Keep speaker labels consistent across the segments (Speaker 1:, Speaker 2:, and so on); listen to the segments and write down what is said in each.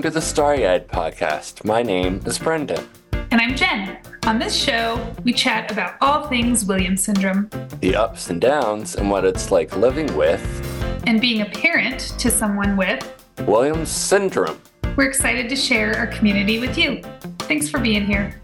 Speaker 1: to the Starry-Eyed podcast. My name is Brendan.
Speaker 2: And I'm Jen. On this show, we chat about all things Williams syndrome,
Speaker 1: The ups and downs and what it's like living with
Speaker 2: and being a parent to someone with
Speaker 1: Williams syndrome.
Speaker 2: We're excited to share our community with you. Thanks for being here.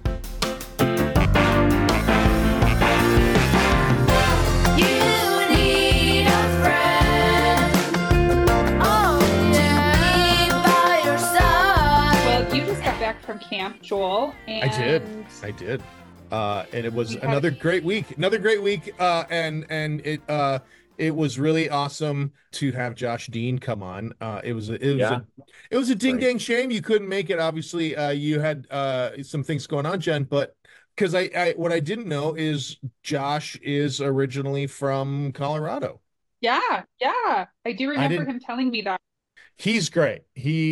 Speaker 3: From camp, Joel. And
Speaker 4: I did. And it was another great week. And it was really awesome to have Josh Dean come on. It was a ding dang shame you couldn't make it. Obviously, you had some things going on, Jen, but because I what I didn't know is Josh is originally from Colorado.
Speaker 3: Yeah. I do remember him telling me that.
Speaker 4: He's great.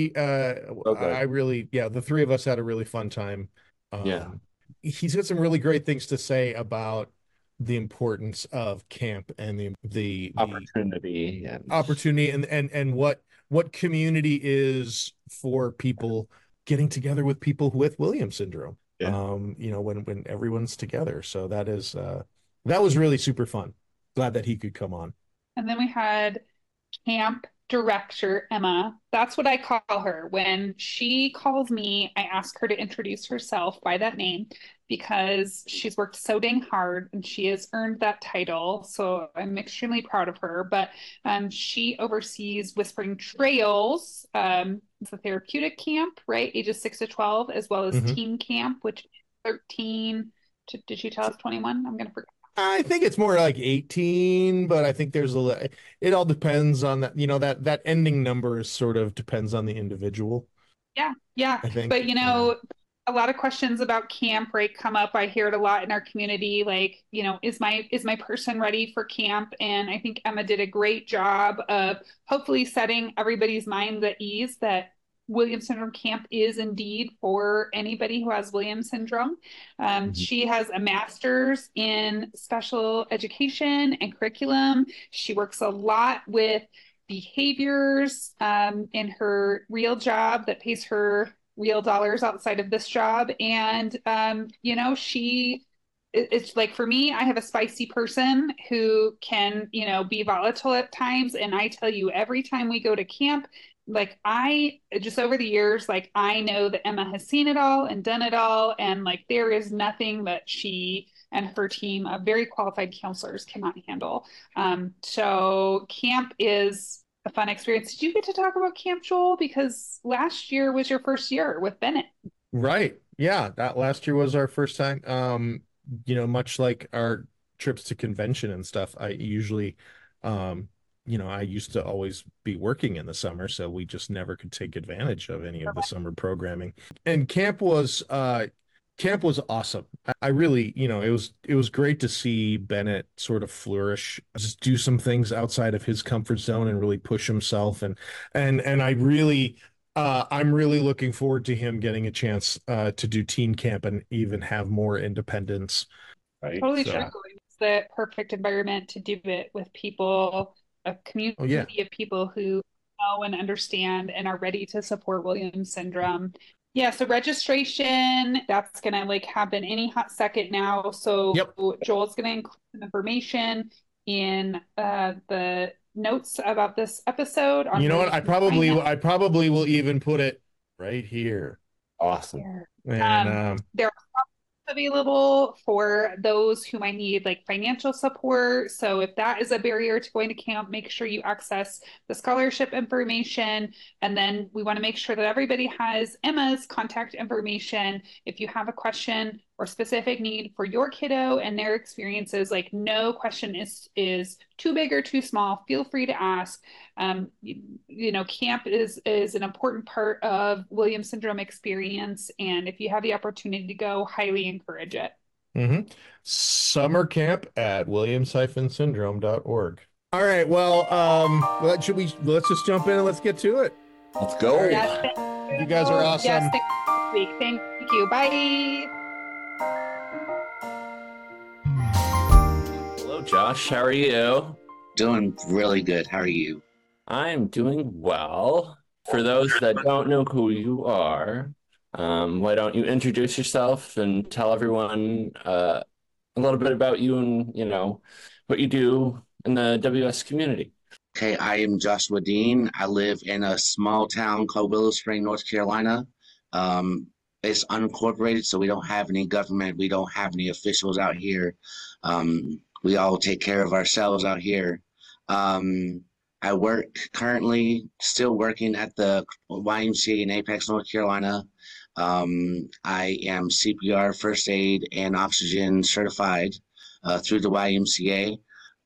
Speaker 4: I really, the three of us had a really fun time. He's got some really great things to say about the importance of camp and the
Speaker 1: opportunity
Speaker 4: and what community is for people getting together with people with Williams syndrome. When everyone's together. So that was really super fun. Glad that he could come on.
Speaker 3: And then we had camp director Emma. That's what I call her. When she calls me, I ask her to introduce herself by that name because she's worked so dang hard and she has earned that title. So I'm extremely proud of her. But she oversees Whispering Trails. It's a therapeutic camp, right? Ages 6 to 12, as well as teen camp, which is 13 to, did she tell us 21? I'm going to forget.
Speaker 4: I think it's more like 18, but I think it all depends on that. That ending number sort of depends on the individual.
Speaker 3: Yeah.
Speaker 4: I think.
Speaker 3: But a lot of questions about camp, right, come up. I hear it a lot in our community. Like, is my person ready for camp? And I think Emma did a great job of hopefully setting everybody's minds at ease that Williams syndrome camp is indeed for anybody who has Williams syndrome. She has a master's in special education and curriculum. She works a lot with behaviors in her real job that pays her real dollars outside of this job. And, it's like, for me, I have a spicy person who can, be volatile at times. And I tell you, every time we go to camp, like I just over the years, like I know that Emma has seen it all and done it all. And like, there is nothing that she and her team of very qualified counselors cannot handle. So camp is a fun experience. Did you get to talk about camp, Joel? Because last year was your first year with Bennett.
Speaker 4: Right. Yeah. That last year was our first time. Much like our trips to convention and stuff, I usually, I used to always be working in the summer, so we just never could take advantage of any of the summer programming. And camp was awesome. I really, it was great to see Bennett sort of flourish, just do some things outside of his comfort zone and really push himself. And I really, I'm really looking forward to him getting a chance to do teen camp and even have more independence.
Speaker 3: Right. Totally true. It's the perfect environment to do it with people. A community of people who know and understand and are ready to support Williams syndrome. Yeah, so registration, that's going to happen any hot second now. So Joel's going to include some information in the notes about this episode.
Speaker 4: You know what? I probably will even put it right here.
Speaker 1: Awesome.
Speaker 4: And
Speaker 3: there are available for those who might need financial support. So if that is a barrier to going to camp, make sure you access the scholarship information. And then we want to make sure that everybody has Emma's contact information. If you have a question or specific need for your kiddo and their experiences, no question is too big or too small. Feel free to ask. Camp is an important part of Williams syndrome experience. And if you have the opportunity to go, highly encourage it.
Speaker 4: Summer camp at williams-syndrome.org. All right. Well, let's just jump in and let's get to it.
Speaker 1: Let's go.
Speaker 4: Right.
Speaker 3: Yes,
Speaker 4: you guys are awesome.
Speaker 3: Yes, thank you. Bye.
Speaker 1: Hello, Josh. How are you?
Speaker 5: Doing really good. How are you?
Speaker 1: I'm doing well. For those that don't know who you are, why don't you introduce yourself and tell everyone a little bit about you and, what you do in the WS community.
Speaker 5: Okay, I am Joshua Dean. I live in a small town called Willow Spring, North Carolina. It's unincorporated, so we don't have any government. We don't have any officials out here. We all take care of ourselves out here. I work currently, still working at the YMCA in Apex, North Carolina. I am CPR, first aid, and oxygen certified through the YMCA.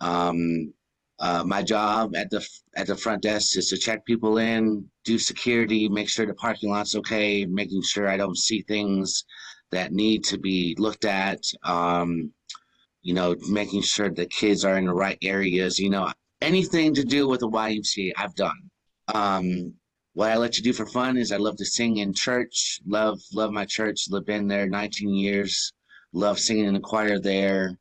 Speaker 5: My job at the front desk is to check people in, do security, make sure the parking lot's okay, making sure I don't see things that need to be looked at. Making sure the kids are in the right areas. Anything to do with the YMCA, I've done. What I like to do for fun is I love to sing in church. Love my church. Been there 19 years. Love singing in the choir there.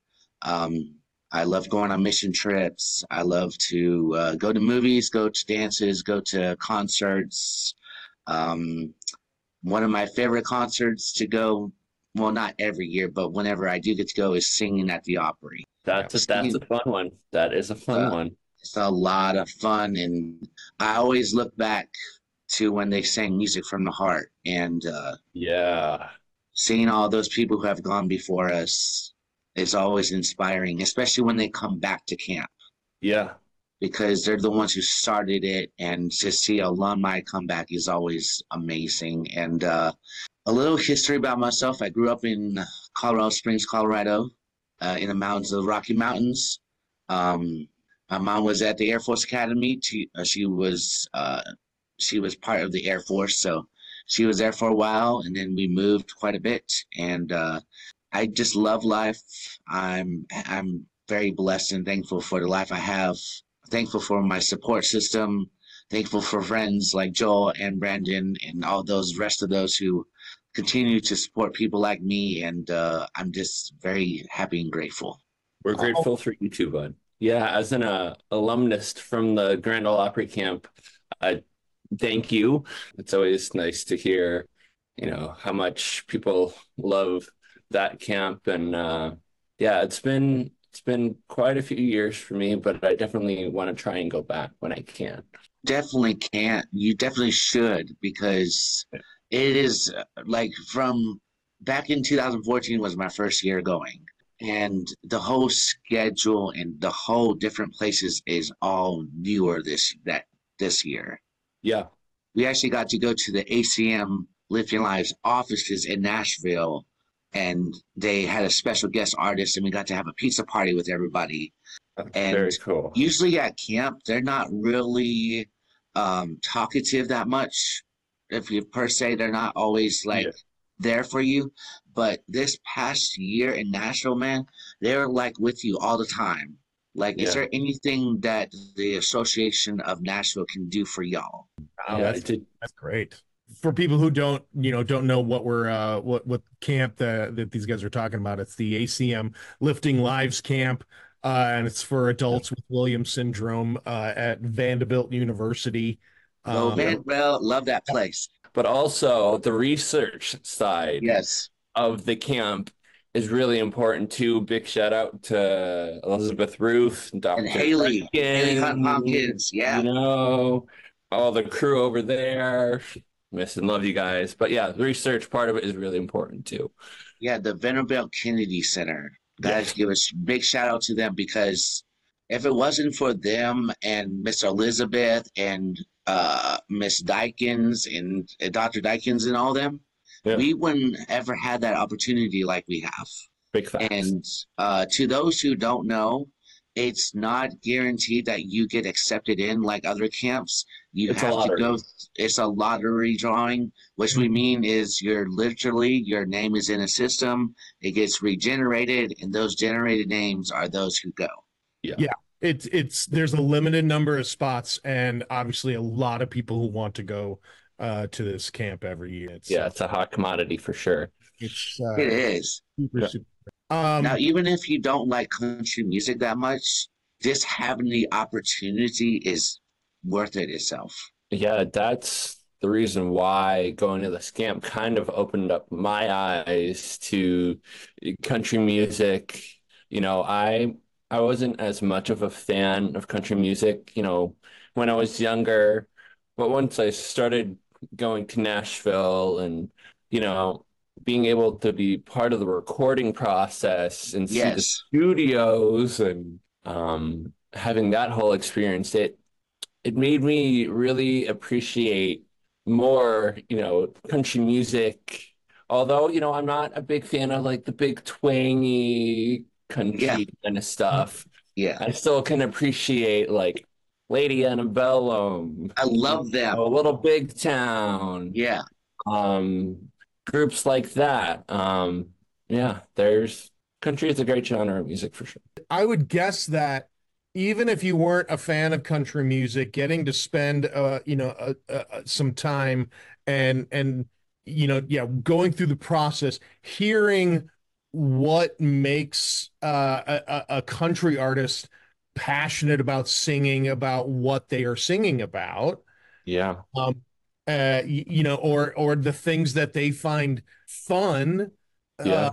Speaker 5: I love going on mission trips. I love to go to movies, go to dances, go to concerts. One of my favorite concerts to go, well, not every year, but whenever I do get to go, is singing at the Opry.
Speaker 1: That's a fun one. That is a fun one.
Speaker 5: It's a lot of fun, and I always look back to when they sang music from the heart, and seeing all those people who have gone before us is always inspiring, especially when they come back to camp.
Speaker 1: Yeah.
Speaker 5: Because they're the ones who started it, and to see alumni come back is always amazing. And a little history about myself. I grew up in Colorado Springs, Colorado, in the mountains of the Rocky Mountains. My mom was at the Air Force Academy. She was part of the Air Force, so she was there for a while, and then we moved quite a bit. And I just love life. I'm very blessed and thankful for the life I have. Thankful for my support system. Thankful for friends like Joel and Brandon and all those rest of those who continue to support people like me. And I'm just very happy and grateful.
Speaker 1: We're grateful for you too, bud. Yeah, as an alumnus from the Grand Ole Opry camp, thank you. It's always nice to hear, how much people love that camp. And it's been quite a few years for me, but I definitely want to try and go back when I can.
Speaker 5: Definitely can't. You definitely should, because it is like from back in 2014 was my first year going. And the whole schedule and the whole different places is all newer this year.
Speaker 1: Yeah.
Speaker 5: We actually got to go to the ACM Lifting Lives offices in Nashville, and they had a special guest artist, and we got to have a pizza party with everybody. And
Speaker 1: very cool.
Speaker 5: Usually at camp, they're not really talkative that much. Per se, they're not always there for you. But this past year in Nashville, man, they're with you all the time. Is there anything that the Association of Nashville can do for y'all?
Speaker 4: Wow, that's great. For people who don't know what we're what camp that these guys are talking about, it's the ACM Lifting Lives Camp, and it's for adults with Williams syndrome at Vanderbilt University.
Speaker 5: Vanderbilt, love that place.
Speaker 1: But also the research side.
Speaker 5: Yes.
Speaker 1: Of the camp is really important too. Big shout out to Elizabeth Ruth, Dr.
Speaker 5: And Haley Hunt-Hopkins,
Speaker 1: all the crew over there. Miss and love you guys. But the research part of it is really important too.
Speaker 5: Yeah, the Vanderbilt Kennedy Center. Guys, give a big shout out to them, because if it wasn't for them and Miss Elizabeth and Miss Dykins and Dr. Dykins and all them, we wouldn't ever had that opportunity like we have.
Speaker 1: Big facts.
Speaker 5: And to those who don't know, it's not guaranteed that you get accepted in like other camps. You have to go. It's a lottery drawing, which we mean is your name is in a system. It gets regenerated, and those generated names are those who go.
Speaker 4: Yeah. There's a limited number of spots, and obviously a lot of people who want to go to this camp every year.
Speaker 1: It's a hot commodity for sure.
Speaker 5: It is.
Speaker 4: Super.
Speaker 5: Now, even if you don't like country music that much, just having the opportunity is worth it itself.
Speaker 1: Yeah, that's the reason why going to this camp kind of opened up my eyes to country music. You know, I wasn't as much of a fan of country music, you know, when I was younger, but once I started going to Nashville and, you know, being able to be part of the recording process and see the
Speaker 5: Yes.
Speaker 1: studios and having that whole experience, it made me really appreciate more, you know, country music. Although, you know, I'm not a big fan of like the big twangy
Speaker 5: Yeah.
Speaker 1: country kind of stuff.
Speaker 5: Yeah.
Speaker 1: I still can appreciate like Lady Antebellum,
Speaker 5: I love them.
Speaker 1: a Little Big Town,
Speaker 5: Yeah.
Speaker 1: um, groups like that. Yeah, there's country is a great genre of music for sure.
Speaker 4: I would guess that even if you weren't a fan of country music, getting to spend some time and yeah, going through the process, hearing what makes a country artist passionate about singing about what they are singing about,
Speaker 1: Yeah,
Speaker 4: um, or the things that they find fun, uh,
Speaker 1: yeah.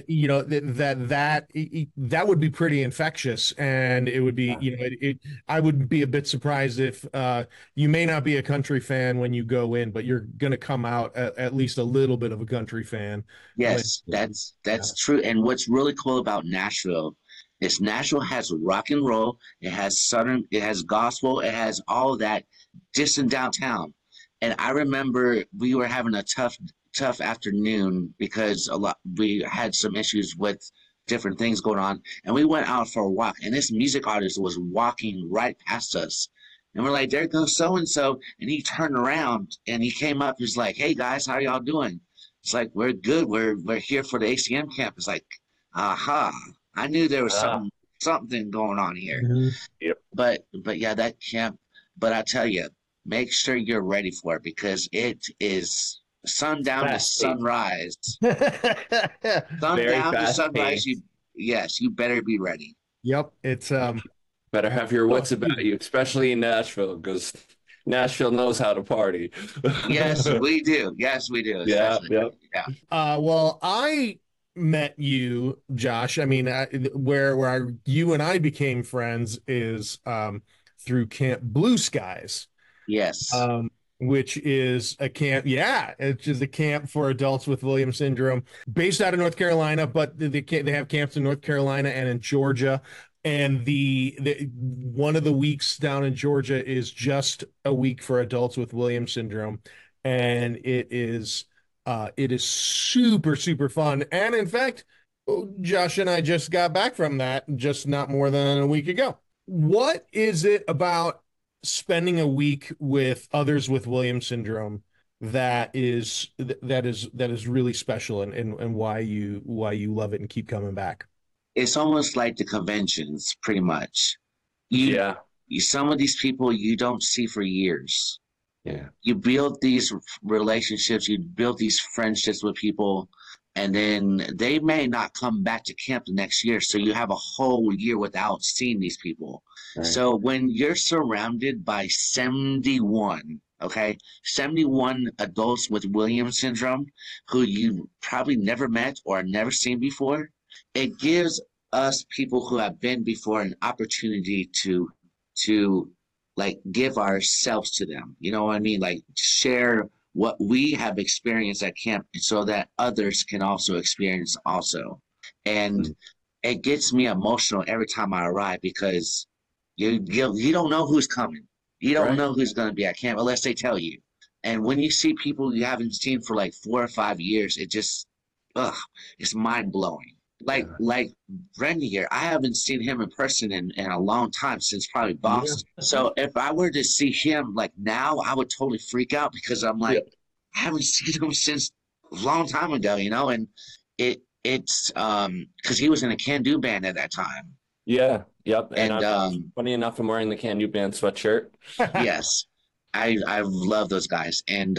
Speaker 4: that would be pretty infectious, and it would be, I would be a bit surprised if you may not be a country fan when you go in, but you're going to come out at least a little bit of a country fan.
Speaker 5: Yes, that's true. And what's really cool about Nashville is Nashville has rock and roll, it has southern, it has gospel, it has all of that just in downtown. And I remember we were having a tough afternoon because we had some issues with different things going on, and we went out for a walk, and this music artist was walking right past us. And we're like, there goes so and so. And he turned around and he came up, he's like, hey guys, how y'all doing? It's like, we're good. We're here for the ACM camp. It's like, aha. I knew there was something going on here.
Speaker 4: Mhm.
Speaker 1: Yep.
Speaker 5: But yeah, that camp, but I tell you, make sure you're ready for it because it is sundown to
Speaker 1: Fast-paced.
Speaker 5: sunrise.
Speaker 4: Very
Speaker 5: Sundown to
Speaker 1: fast
Speaker 5: sunrise,
Speaker 1: paced.
Speaker 5: you better be ready.
Speaker 4: Yep, it's
Speaker 1: Better have your wits about you, especially in Nashville, because Nashville knows how to party.
Speaker 5: Yes, we do. Yes, we do.
Speaker 1: Yeah,
Speaker 5: Especially.
Speaker 1: yep.
Speaker 5: Yeah.
Speaker 4: well, I met you, Josh. I mean, you and I became friends is through Camp Blue Skies,
Speaker 5: Yes.
Speaker 4: which is a camp. Yeah, it's just a camp for adults with Williams syndrome, based out of North Carolina, but they have camps in North Carolina and in Georgia. And the one of the weeks down in Georgia is just a week for adults with Williams syndrome, and it is super, super fun. And in fact, Josh and I just got back from that just not more than a week ago. What is it about spending a week with others with Williams syndrome that is really special, and why you love it and keep coming back?
Speaker 5: It's almost like the conventions, pretty much.
Speaker 1: Yeah,
Speaker 5: Some of these people you don't see for years.
Speaker 1: yeah,
Speaker 5: You build these relationships, you build these friendships with people, and then they may not come back to camp the next year. So you have a whole year without seeing these people.
Speaker 1: right.
Speaker 5: So when you're surrounded by 71, okay, 71 adults with Williams syndrome who you probably never met or never seen before, it gives us people who have been before an opportunity to like give ourselves to them. You know what I mean? Like share what we have experienced at camp so that others can also experience also. And it gets me emotional every time I arrive because you don't know who's coming. You don't
Speaker 1: Right.
Speaker 5: know who's going to be at camp unless they tell you. And when you see people you haven't seen for like 4 or 5 years, it just, it's mind blowing. Like Brendan here, I haven't seen him in person in a long time, since probably Boston. So if I were to see him like now, I would totally freak out because I'm like, I haven't seen him since a long time ago, you know. And it's because he was in a Can Do band at that time.
Speaker 1: Yeah, yep. And
Speaker 5: And
Speaker 1: funny enough, I'm wearing the Can You Band sweatshirt.
Speaker 5: yes, I love those guys. And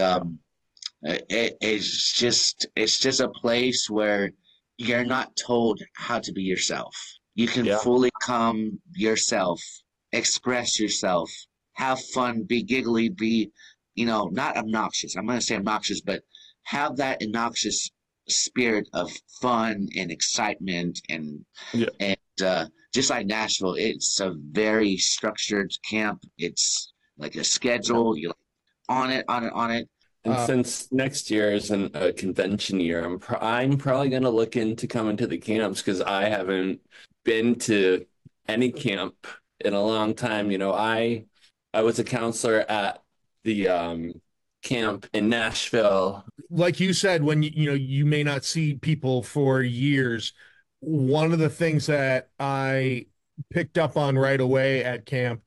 Speaker 5: it's just a place where you're not told how to be yourself. You can
Speaker 1: Yeah.
Speaker 5: fully come yourself, express yourself, have fun, be giggly, be not obnoxious. I'm going to say obnoxious, but have that obnoxious spirit of fun and excitement
Speaker 1: Yeah.
Speaker 5: and just like Nashville, it's a very structured camp. It's like a schedule. You're on it, on it, on it.
Speaker 1: And since next year isn't a convention year, I'm probably going to look into coming to the camps because I haven't been to any camp in a long time. I was a counselor at the camp in Nashville.
Speaker 4: Like you said, when you may not see people for years, one of the things that I picked up on right away at camp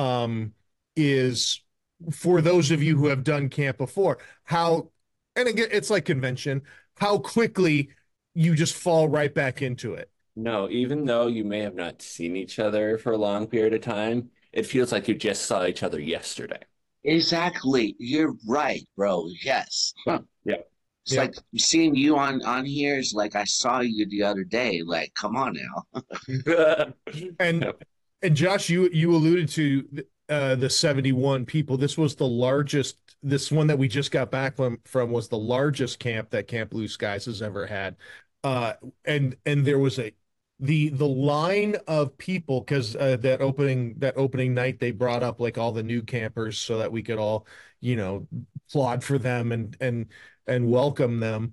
Speaker 4: is, for those of you who have done camp before, and again, it's like convention, how quickly you just fall right back into it.
Speaker 1: No, even though you may have not seen each other for a long period of time, it feels like you just saw each other yesterday.
Speaker 5: Exactly. You're right, bro. Yes. Huh.
Speaker 1: Yeah.
Speaker 5: It's like seeing you on here is like I saw you the other day. Like, come on now.
Speaker 4: And Josh, you alluded to the 71 people. This was the largest. This one that we just got back from was the largest camp that Camp Blue Skies has ever had. And there was the line of people, because that opening night they brought up like all the new campers so that we could all applaud for them and welcome them.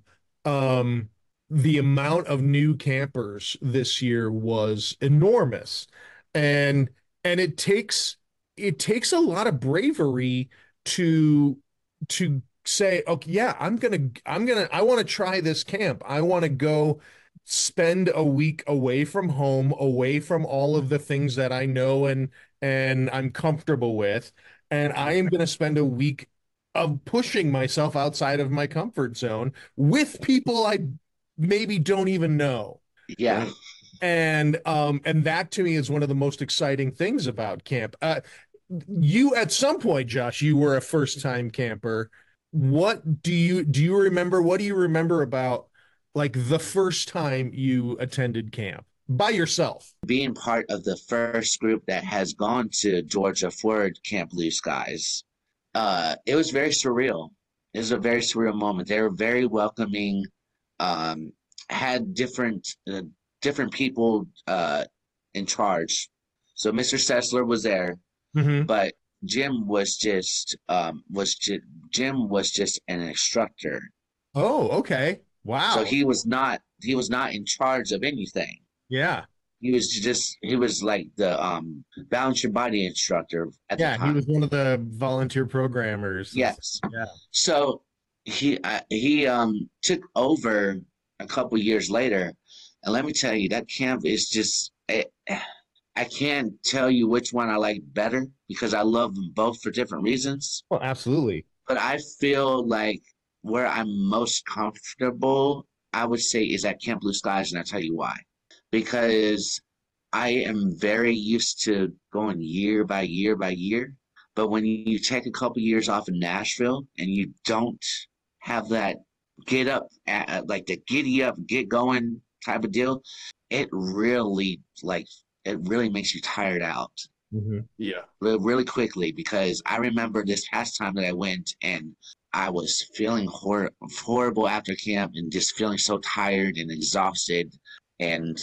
Speaker 4: The amount of new campers this year was enormous, and it takes a lot of bravery to say, okay, yeah, I want to try this camp. I want to go spend a week away from home, away from all of the things that I know and I'm comfortable with, and I am going to spend a week of pushing myself outside of my comfort zone with people I maybe don't even know.
Speaker 5: Yeah.
Speaker 4: And that to me is one of the most exciting things about camp. You, at some point, Josh, you were a first-time camper. What do you remember? What do you remember about like the first time you attended camp by yourself?
Speaker 5: Being part of the first group that has gone to Georgia for Camp Blue Skies, it was very surreal. It was a very surreal moment. They were very welcoming, had different people in charge. So Mr. Sessler was there, but Jim was just an instructor.
Speaker 4: Oh, okay. Wow.
Speaker 5: So he was not in charge of anything.
Speaker 4: Yeah.
Speaker 5: He was like the balance your body instructor at the time.
Speaker 4: He was one of the volunteer programmers.
Speaker 5: Yes.
Speaker 4: Yeah.
Speaker 5: So he took over a couple years later, and let me tell you, that camp is just I can't tell you which one I like better because I love them both for different reasons.
Speaker 4: Well, absolutely.
Speaker 5: But I feel like where I'm most comfortable, I would say, is at Camp Blue Skies, and I'll tell you why. Because I am very used to going year by year by year. But when you take a couple years off in Nashville and you don't have that get up, like the giddy up, get going type of deal, it really makes you tired out.
Speaker 1: Yeah.
Speaker 5: Really quickly, because I remember this past time that I went and I was feeling horrible after camp and just feeling so tired and exhausted. And,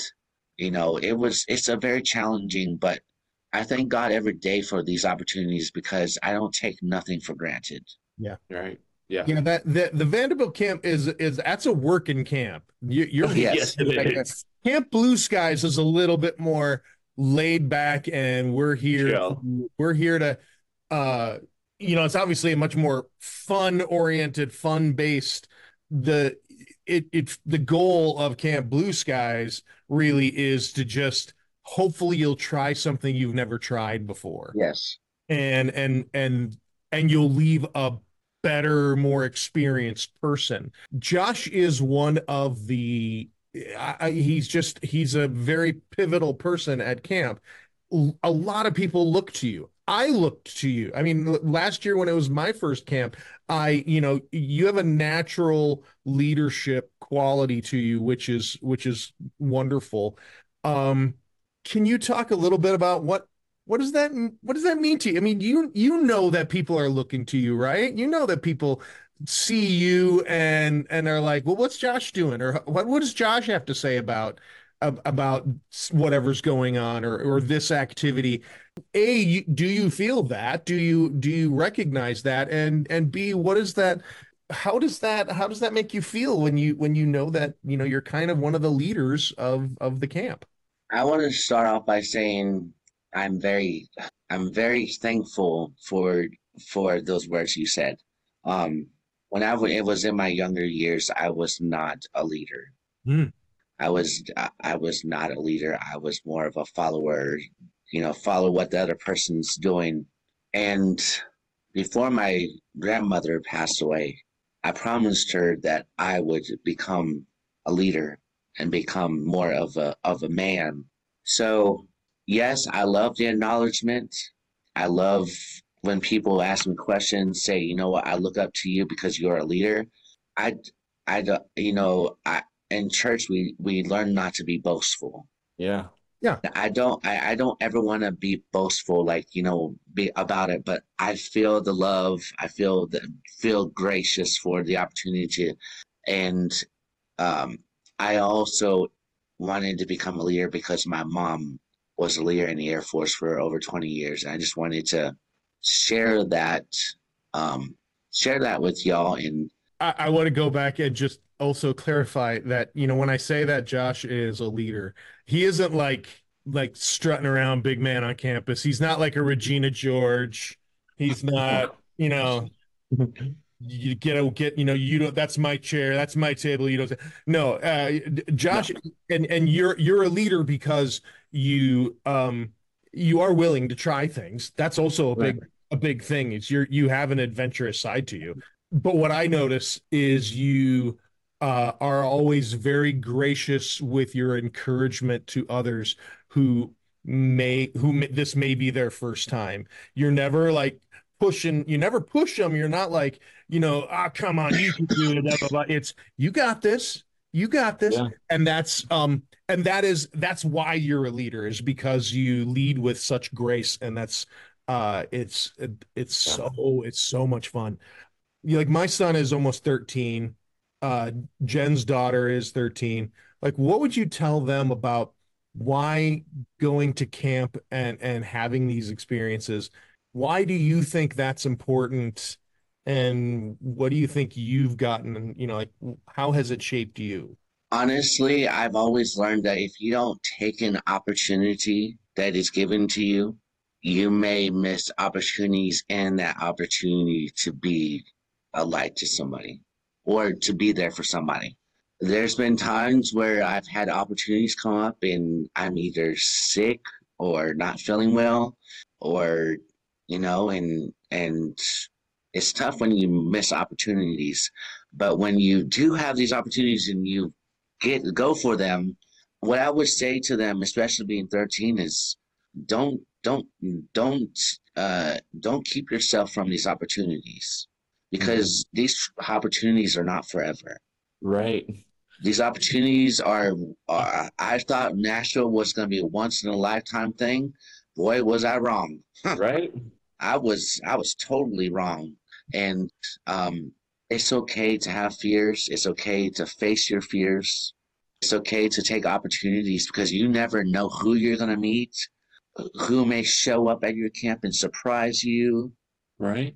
Speaker 5: it's a very challenging, but I thank God every day for these opportunities because I don't take nothing for granted.
Speaker 4: Yeah.
Speaker 1: Right. Yeah.
Speaker 4: Yeah. That the Vanderbilt camp is that's a working camp. You're
Speaker 5: Yes,
Speaker 1: it is.
Speaker 4: Camp Blue Skies is a little bit more laid back, and we're here to it's obviously a much more fun-oriented, fun-based. The goal of Camp Blue Skies really is to just hopefully you'll try something you've never tried before.
Speaker 5: Yes.
Speaker 4: And you'll leave a better, more experienced person. Josh is one of the he's a very pivotal person at camp. A lot of people look to you. I looked to you. I mean, last year when it was my first camp, you have a natural leadership quality to you, which is wonderful. Can you talk a little bit about what does that mean to you? I mean, you know that people are looking to you, right? You know that people see you and are like, well, what's Josh doing? Or what does Josh have to say about whatever's going on or this activity? Do you feel that? Do you recognize that? And B, what is that? How does that make you feel when you know that, you're kind of one of the leaders of the camp?
Speaker 5: I want to start off by saying I'm very I'm very thankful for those words you said. Um, when it was in my younger years, I was not a leader.
Speaker 4: Mm,
Speaker 5: I was not a leader. I was more of a follower, follow what the other person's doing. And before my grandmother passed away, I promised her that I would become a leader and become more of a man. So yes, I love the acknowledgement. I love when people ask me questions, say, you know what, I look up to you because you're a leader. I I don't, I in church we learn not to be boastful.
Speaker 1: Yeah.
Speaker 4: yeah.
Speaker 5: I don't ever want to be boastful, like, be about it, but I feel the love. I feel gracious for the opportunity to, and um, I also wanted to become a leader because my mom was a leader in the Air Force for over 20 years. And I just wanted to share that, um, share that with y'all. And
Speaker 4: I want to go back and just also clarify that, when I say that Josh is a leader, he isn't like strutting around big man on campus. He's not like a Regina George. He's not, you get, you don't, that's my chair, that's my table. You don't, no, Josh,
Speaker 1: No.
Speaker 4: and you're a leader because you are willing to try things. That's also
Speaker 5: Right.
Speaker 4: a big thing. It's you have an adventurous side to you. But what I notice is you are always very gracious with your encouragement to others this may be their first time. You're never like pushing, you never push them. You're not like, come on, you can do it. Blah, blah, blah. It's you got this, you got this.
Speaker 1: Yeah.
Speaker 4: And that's why you're a leader, is because you lead with such grace. And that's it's it's so much fun. Like my son is almost 13. Jen's daughter is 13. Like, what would you tell them about why going to camp and having these experiences? Why do you think that's important? And what do you think you've gotten? Like, how has it shaped you?
Speaker 5: Honestly, I've always learned that if you don't take an opportunity that is given to you, you may miss opportunities and that opportunity to be a light to somebody or to be there for somebody. There's been times where I've had opportunities come up and I'm either sick or not feeling well, or, and it's tough when you miss opportunities. But when you do have these opportunities and you go for them, what I would say to them, especially being 13, is don't don't don't don't keep yourself from these opportunities, because these opportunities are not forever.
Speaker 1: Right.
Speaker 5: These opportunities are I thought Nashville was going to be a once in a lifetime thing. Boy, was I wrong.
Speaker 1: Right.
Speaker 5: I was totally wrong. And it's okay to have fears. It's okay to face your fears. It's okay to take opportunities, because you never know who you're going to meet, who may show up at your camp and surprise you,
Speaker 1: Right.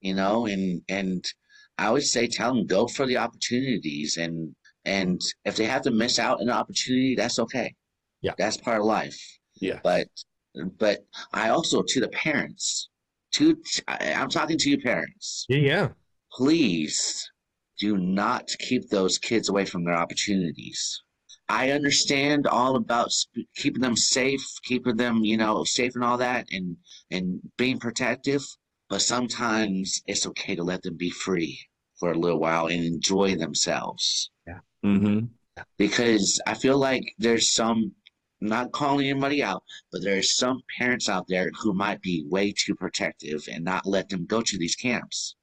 Speaker 5: and I would say tell them go for the opportunities, and if they have to miss out an opportunity, that's okay.
Speaker 4: Yeah.
Speaker 5: That's part of life.
Speaker 1: Yeah.
Speaker 5: But I also, to the parents, I'm talking to you parents,
Speaker 4: Yeah.
Speaker 5: please do not keep those kids away from their opportunities. I understand all about keeping them safe, keeping them, safe and all that, and being protective. But sometimes it's okay to let them be free for a little while and enjoy themselves.
Speaker 1: Mm-hmm.
Speaker 5: Because I feel like there's some, I'm not calling anybody out, but there's some parents out there who might be way too protective and not let them go to these camps.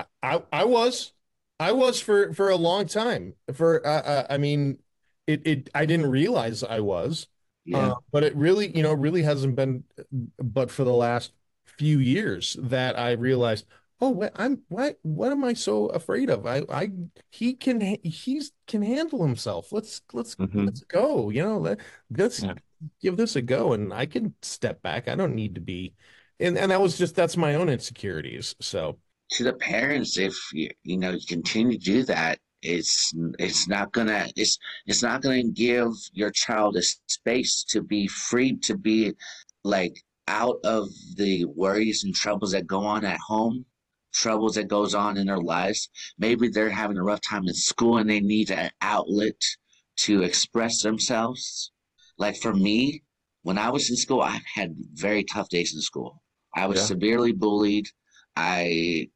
Speaker 4: I was for a long time. I mean, I didn't realize I was.
Speaker 5: Yeah.
Speaker 4: But it really, really hasn't been, but for the last few years that I realized, oh, what am I so afraid of? He's can handle himself. Let's go. Let's
Speaker 1: Yeah.
Speaker 4: give this a go, and I can step back. I don't need to be, and that's my own insecurities. So
Speaker 5: To the parents, if you continue to do that, it's not gonna give your child a space to be free, to be like out of the worries and troubles that go on at home, troubles that goes on in their lives. Maybe they're having a rough time in school and they need an outlet to express themselves. Like for me, when I was in school, I had very tough days in school. I was
Speaker 1: Yeah.
Speaker 5: severely bullied. I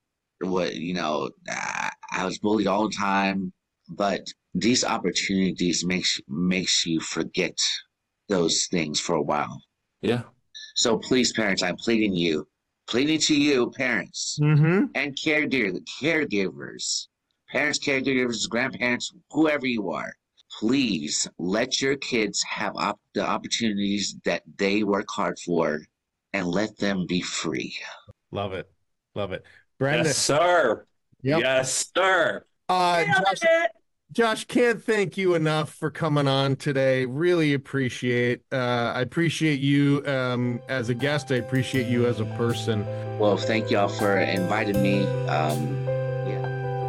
Speaker 5: I was bullied all the time, but these opportunities makes you forget those things for a while.
Speaker 1: Yeah.
Speaker 5: So please, parents, I'm pleading to you, parents
Speaker 4: Mhm.
Speaker 5: and caregivers, parents, caregivers, grandparents, whoever you are. Please let your kids have the opportunities that they work hard for, and let them be free.
Speaker 4: Love it. Love it. Brandon.
Speaker 1: Yes, sir.
Speaker 4: Yep.
Speaker 1: Yes, sir.
Speaker 4: Josh, can't thank you enough for coming on today. Really I appreciate you as a guest. I appreciate you as a person.
Speaker 5: Well, thank y'all for inviting me. Yeah.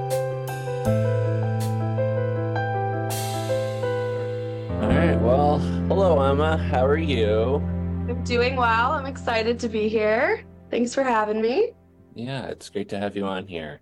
Speaker 1: All right. Well, hello, Emma. How are you?
Speaker 6: I'm doing well. I'm excited to be here. Thanks for having me.
Speaker 1: Yeah, it's great to have you on here.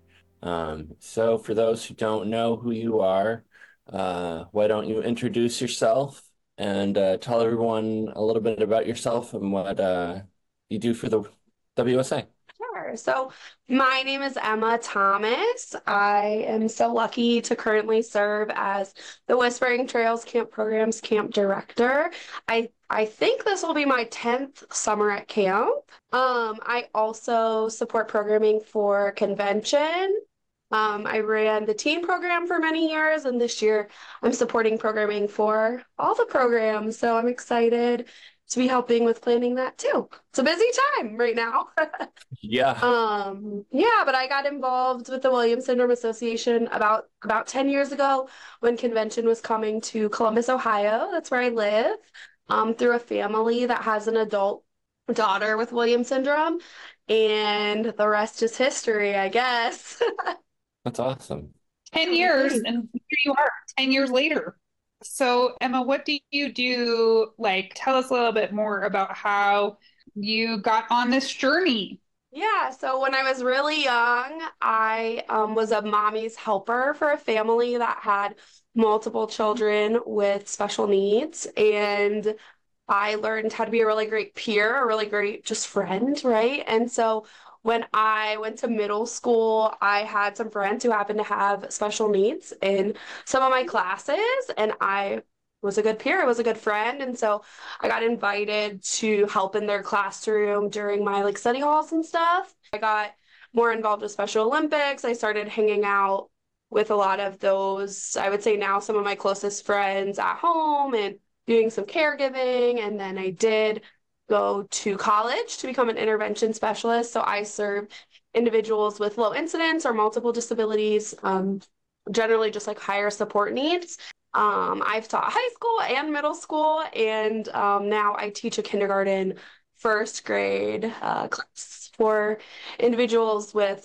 Speaker 1: So for those who don't know who you are, why don't you introduce yourself and tell everyone a little bit about yourself and what you do for the WSA?
Speaker 6: Sure. So my name is Emma Thomas. I am so lucky to currently serve as the Whispering Trails Camp Programs Camp Director. I think this will be my 10th summer at camp. I also support programming for convention. I ran the teen program for many years, and this year I'm supporting programming for all the programs. So I'm excited to be helping with planning that too. It's a busy time right now.
Speaker 1: Yeah.
Speaker 6: But I got involved with the Williams Syndrome Association about 10 years ago when convention was coming to Columbus, Ohio. That's where I live. Through a family that has an adult daughter with Williams syndrome, and the rest is history, I guess.
Speaker 1: That's awesome.
Speaker 3: 10 years, and here you are 10 years later. So, Emma, what do you do? Like, tell us a little bit more about how you got on this journey.
Speaker 6: Yeah, so when I was really young, I was a mommy's helper for a family that had multiple children with special needs. And I learned how to be a really great peer, a really great just friend, right? And so when I went to middle school, I had some friends who happened to have special needs in some of my classes, and I was a good peer, I was a good friend. And so I got invited to help in their classroom during my study halls and stuff. I got more involved with Special Olympics. I started hanging out with a lot of those, I would say now some of my closest friends at home, and doing some caregiving. And then I did go to college to become an intervention specialist. So I serve individuals with low incidence or multiple disabilities, generally just higher support needs. I've taught high school and middle school, and now I teach a kindergarten first grade class for individuals with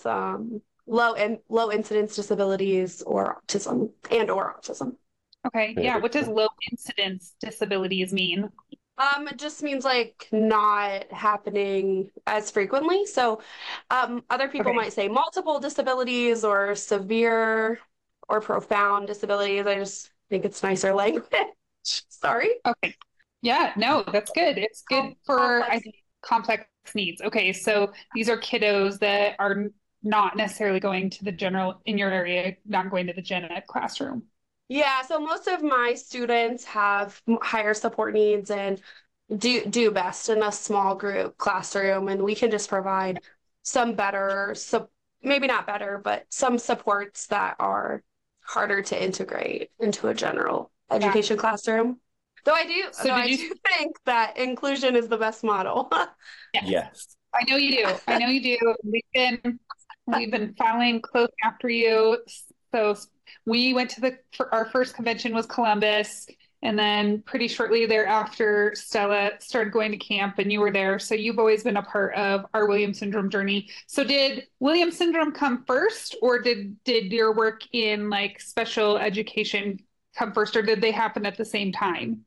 Speaker 6: low incidence disabilities or autism.
Speaker 3: Okay, yeah. What does low incidence disabilities mean?
Speaker 6: It just means not happening as frequently. So other people might say multiple disabilities or severe or profound disabilities. I just think it's nicer language. Sorry.
Speaker 3: Okay. Yeah, no, that's good. It's good for, I think, complex needs. Okay, so these are kiddos that are not necessarily going to the general, in your area, not going to the gen ed classroom.
Speaker 6: Yeah, so most of my students have higher support needs and do best in a small group classroom, and we can just provide some better, maybe not better, but some supports that are harder to integrate into a general education classroom.
Speaker 3: So
Speaker 6: I do think that inclusion is the best model.
Speaker 1: Yes.
Speaker 3: I know you do. I know you do. We've been following close after you. So we went to our first convention was Columbus, and then pretty shortly thereafter, Stella started going to camp, and you were there. So you've always been a part of our Williams syndrome journey. So did Williams syndrome come first, or did your work in like special education come first, or did they happen at the same time?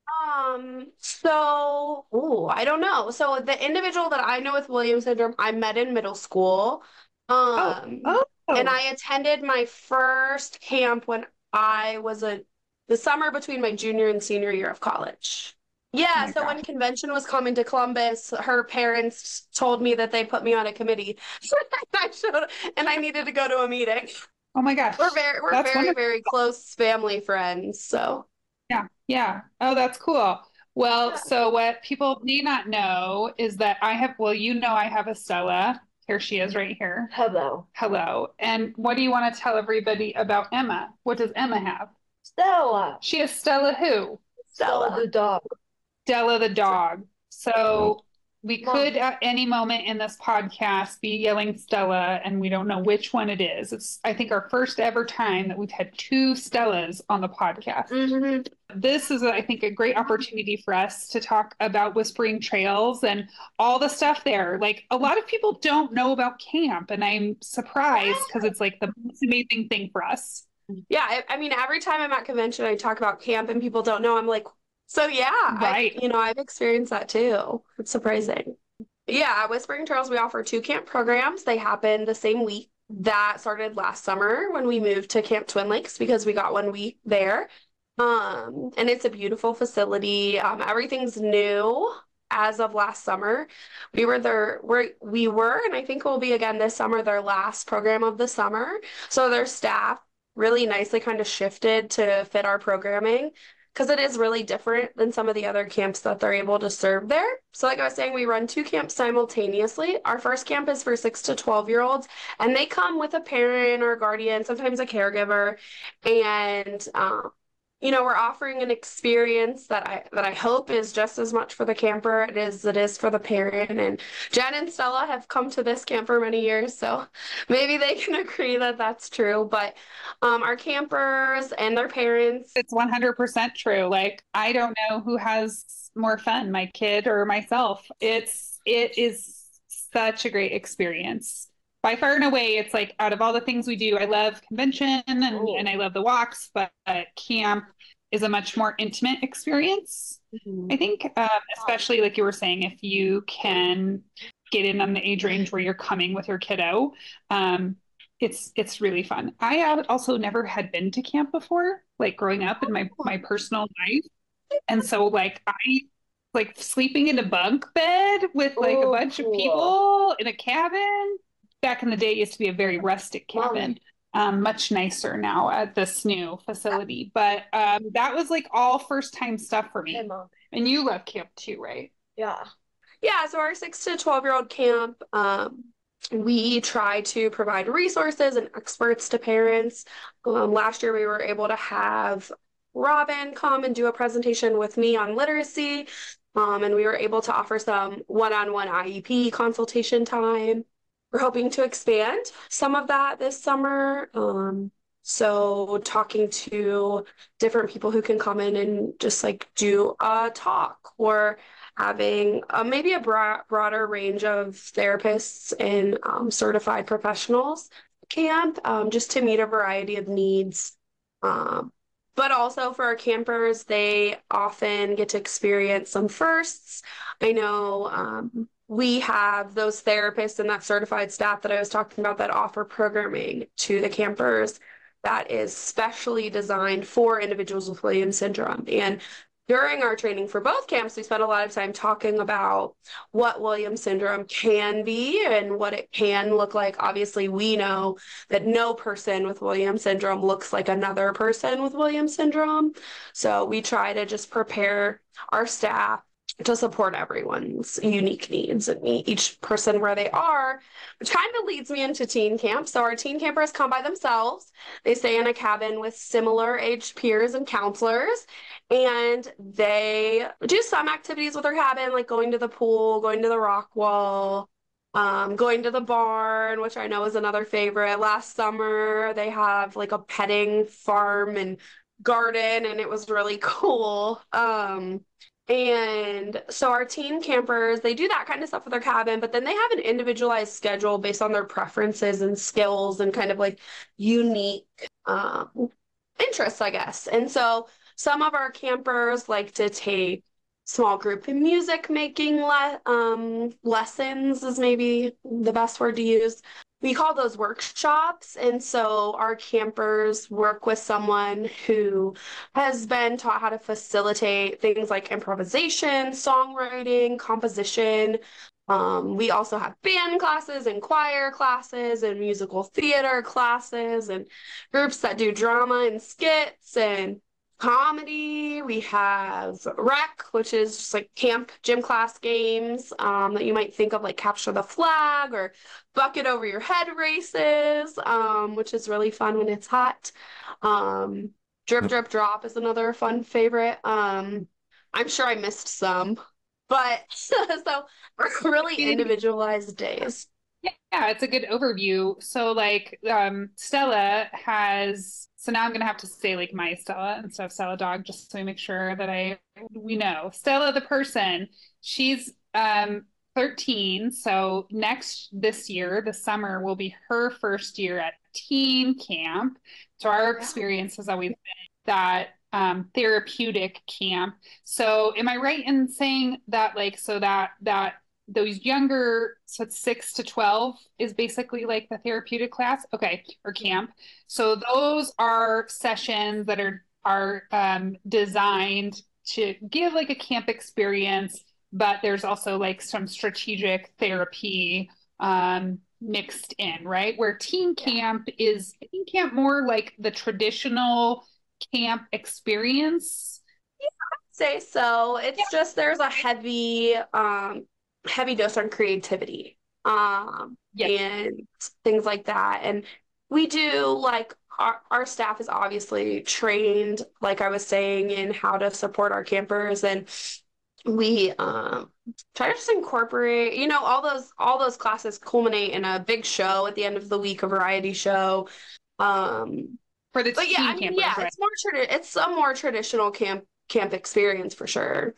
Speaker 6: I don't know. So the individual that I know with Williams syndrome, I met in middle school.
Speaker 3: Oh.
Speaker 6: And I attended my first camp when I was the summer between my junior and senior year of college. Yeah, so when convention was coming to Columbus, her parents told me that they put me on a committee. And I needed to go to a meeting.
Speaker 3: Oh my gosh.
Speaker 6: We're very close family friends, so.
Speaker 3: Yeah. Oh, that's cool. Well, so what people may not know is that I have a Stella. Here she is right here. Hello. And what do you want to tell everybody about Emma? What does Emma have?
Speaker 7: Stella.
Speaker 3: She is Stella who?
Speaker 7: Stella the dog.
Speaker 3: Stella the dog. So we could at any moment in this podcast be yelling Stella, and we don't know which one it is. It's, I think, our first ever time that we've had two Stellas on the podcast.
Speaker 6: Mm-hmm.
Speaker 3: This is, I think, a great opportunity for us to talk about Whispering Trails and all the stuff there. Like, a lot of people don't know about camp, and I'm surprised because it's like the most amazing thing for us.
Speaker 6: Yeah, I mean, every time I'm at convention, I talk about camp and people don't know. I'm like, so yeah,
Speaker 3: right.
Speaker 6: I've experienced that too. It's surprising. Yeah, at Whispering Trails, we offer 2 camp programs. They happen the same week. That started last summer when we moved to Camp Twin Lakes because we got 1 week there. And it's a beautiful facility. Everything's new as of last summer. We were, and I think we'll be again this summer, their last program of the summer. So their staff really nicely kind of shifted to fit our programming, because it is really different than some of the other camps that they're able to serve there. So like I was saying, we run 2 camps simultaneously. Our first camp is for 6 to 12-year-olds, and they come with a parent or a guardian, sometimes a caregiver. And we're offering an experience that I hope is just as much for the camper as it is for the parent. And Jen and Stella have come to this camp for many years, so maybe they can agree that that's true. But our campers and their parents,
Speaker 3: it's 100% true. Like, I don't know who has more fun, my kid or myself. It is such a great experience. By far and away, it's like, out of all the things we do, I love convention and I love the walks, but camp is a much more intimate experience. Mm-hmm. I think, especially like you were saying, if you can get in on the age range where you're coming with your kiddo, it's really fun. I also never had been to camp before, like growing up in my personal life. And so like sleeping in a bunk bed with like a bunch of people in a cabin. Back in the day, it used to be a very rustic cabin, much nicer now at this new facility. But that was like all first time stuff for me.
Speaker 7: Hey, Mom.
Speaker 3: And you love camp too, right?
Speaker 7: Yeah.
Speaker 6: Yeah, so our 6 to 12-year-old camp, we try to provide resources and experts to parents. Last year, we were able to have Robin come and do a presentation with me on literacy, and we were able to offer some one-on-one IEP consultation time. We're hoping to expand some of that this summer. So talking to different people who can come in and just like do a talk, or having maybe a broader range of therapists and certified professionals camp, just to meet a variety of needs. But also for our campers, they often get to experience some firsts. I know we have those therapists and that certified staff that I was talking about that offer programming to the campers that is specially designed for individuals with Williams syndrome. And during our training for both camps, we spent a lot of time talking about what Williams syndrome can be and what it can look like. Obviously, we know that no person with Williams syndrome looks like another person with Williams syndrome. So we try to just prepare our staff to support everyone's unique needs and meet each person where they are, which kind of leads me into teen camp. So our teen campers come by themselves. They stay in a cabin with similar aged peers and counselors, and they do some activities with their cabin, like going to the pool, going to the rock wall, going to the barn, which I know is another favorite. Last summer, they have like a petting farm and garden, and it was really cool. And so our teen campers, they do that kind of stuff with their cabin, but then they have an individualized schedule based on their preferences and skills and kind of like unique interests, I guess. And so some of our campers like to take small group music making lessons is maybe the best word to use. We call those workshops. And so our campers work with someone who has been taught how to facilitate things like improvisation, songwriting, composition. We also have band classes and choir classes and musical theater classes and groups that do drama and skits and comedy. We have rec, which is just like camp gym class games that you might think of, like capture the flag or bucket over your head races, which is really fun when it's hot. Drip drip drop is another fun favorite. I'm sure I missed some, but so really individualized days.
Speaker 3: Yeah, it's a good overview. So like Stella has, so now I'm gonna have to say like my Stella instead of Stella dog, just so we make sure that we know. Stella the person, she's 13, so this year, the summer will be her first year at teen camp. So our experience has always been that therapeutic camp. So am I right in saying that like so that those younger, so it's 6 to 12 is basically like the therapeutic class, okay, or camp. So those are sessions that are designed to give like a camp experience, but there's also like some strategic therapy mixed in, right? Where teen camp is more like the traditional camp experience.
Speaker 6: Yeah, I'd say so. It's just there's a heavy dose on creativity and things like that. And we do like our staff is obviously trained, like I was saying, in how to support our campers, and we try to just incorporate, all those classes culminate in a big show at the end of the week, a variety show.
Speaker 3: For the teen campers, right?
Speaker 6: It's a more traditional camp experience for sure.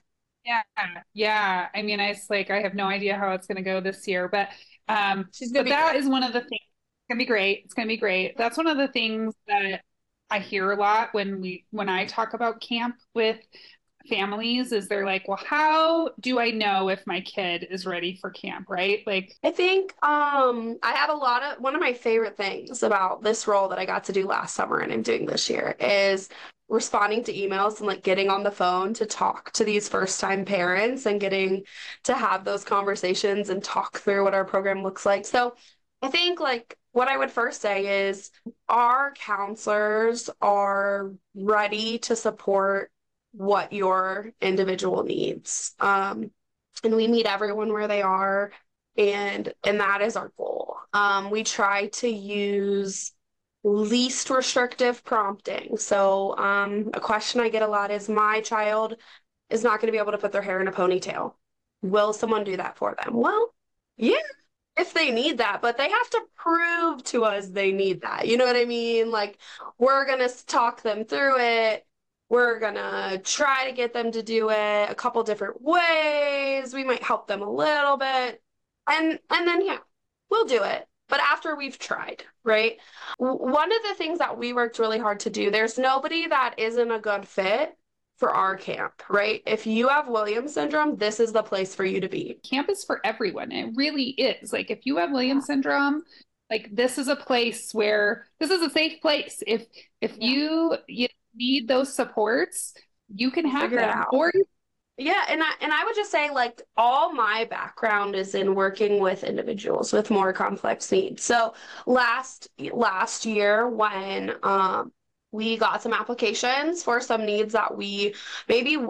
Speaker 3: Yeah. I mean, I have no idea how it's going to go this year, but that is one of the things. It's going to be great. It's going to be great. That's one of the things that I hear a lot when I talk about camp with families is they're like, well, how do I know if my kid is ready for camp, right? Like,
Speaker 6: I think I have one of my favorite things about this role that I got to do last summer and I'm doing this year is responding to emails and like getting on the phone to talk to these first-time parents and getting to have those conversations and talk through what our program looks like. So I think like what I would first say is our counselors are ready to support what your individual needs. And we meet everyone where they are, and that is our goal. We try to use least restrictive prompting. So a question I get a lot is, my child is not going to be able to put their hair in a ponytail. Will someone do that for them? Well, yeah, if they need that, but they have to prove to us they need that. You know what I mean? Like, we're going to talk them through it. We're going to try to get them to do it a couple different ways. We might help them a little bit. And then, yeah, we'll do it. But after we've tried, right? One of the things that we worked really hard to do, there's nobody that isn't a good fit for our camp, right? If you have Williams syndrome, this is the place for you to be.
Speaker 3: Camp is for everyone. It really is. Like, if you have Williams syndrome, like, this is a place where this is a safe place. If you need those supports, you can have them.
Speaker 6: Yeah, and I would just say, like, all my background is in working with individuals with more complex needs. So last year when we got some applications for some needs that we maybe weren't